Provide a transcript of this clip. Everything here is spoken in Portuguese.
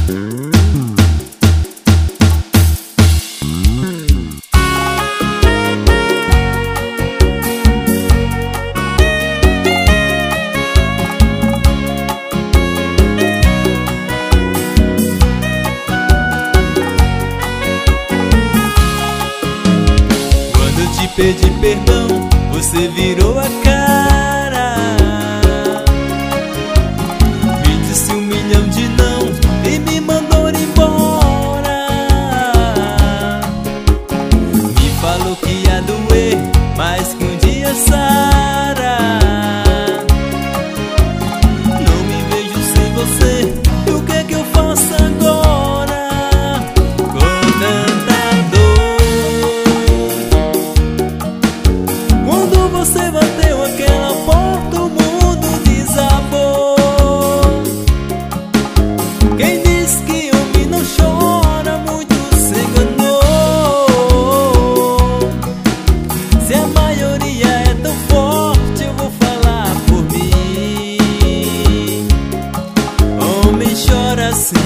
Pedi perdão, você virou a cara, me disse 1 milhão de não e me mandou embora. Me falou que ia doer, mas que um dia sara. Não me vejo sem você, e o que é que eu faço agora? Com tanta você bateu aquela porta, o mundo desabou. Quem diz que homem não chora, muito se enganou. Se a maioria é tão forte, eu vou falar por mim. Homem chora assim.